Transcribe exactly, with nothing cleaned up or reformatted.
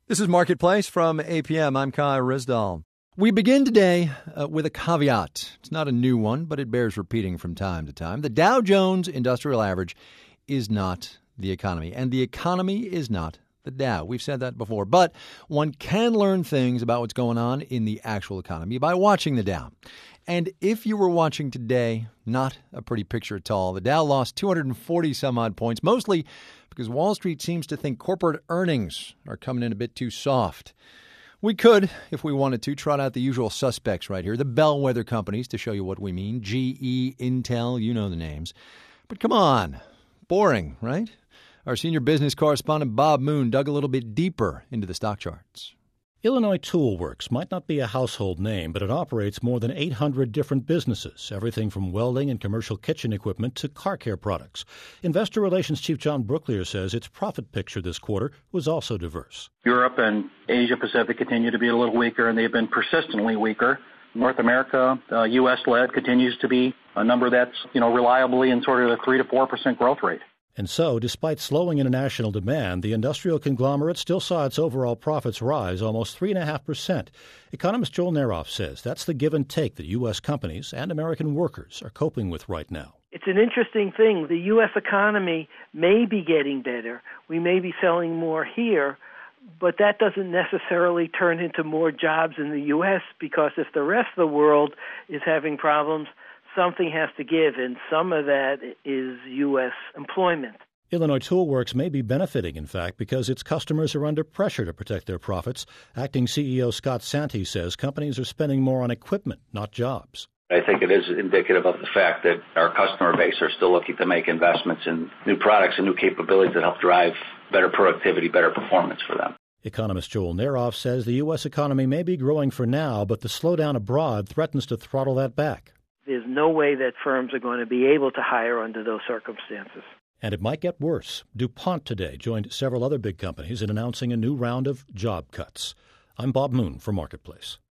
This is Marketplace from A P M. I'm Kai Rizdal. We begin today uh, with a caveat. It's not a new one, but it bears repeating from time to time. The Dow Jones Industrial Average is not the economy, and the economy is not the Dow. We've said that before, but one can learn things about what's going on in the actual economy by watching the Dow. And if you were watching today, not a pretty picture at all. The Dow lost two hundred forty some odd points, mostly because Wall Street seems to think corporate earnings are coming in a bit too soft. We could, if we wanted to, trot out the usual suspects right here, the bellwether companies, to show you what we mean. G E, Intel, you know the names. But come on, boring, right? Our senior business correspondent Bob Moon dug a little bit deeper into the stock charts. Illinois Tool Works might not be a household name, but it operates more than eight hundred different businesses, everything from welding and commercial kitchen equipment to car care products. Investor Relations Chief John Brooklier says its profit picture this quarter was also diverse. Europe and Asia Pacific continue to be a little weaker, and they've been persistently weaker. North America, uh, U S-led, continues to be a number that's, you know, reliably in sort of the three to four percent growth rate. And so, despite slowing international demand, the industrial conglomerate still saw its overall profits rise almost three point five percent. Economist Joel Neroff says that's the give and take that U S companies and American workers are coping with right now. It's an interesting thing. The U S economy may be getting better. We may be selling more here, but that doesn't necessarily turn into more jobs in the U S, because if the rest of the world is having problems, something has to give, and some of that is U S employment. Illinois Tool Works may be benefiting, in fact, because its customers are under pressure to protect their profits. Acting C E O Scott Santee says companies are spending more on equipment, not jobs. I think it is indicative of the fact that our customer base are still looking to make investments in new products and new capabilities that help drive better productivity, better performance for them. Economist Joel Neroff says the U S economy may be growing for now, but the slowdown abroad threatens to throttle that back. There's no way that firms are going to be able to hire under those circumstances. And it might get worse. DuPont today joined several other big companies in announcing a new round of job cuts. I'm Bob Moon for Marketplace.